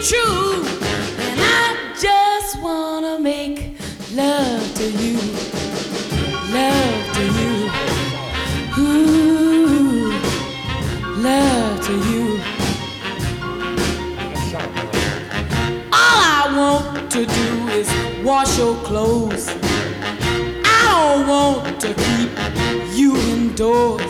true. And I just wanna make love to you, love to you, ooh, love to you. All I want to do is wash your clothes. I don't want to keep you indoors.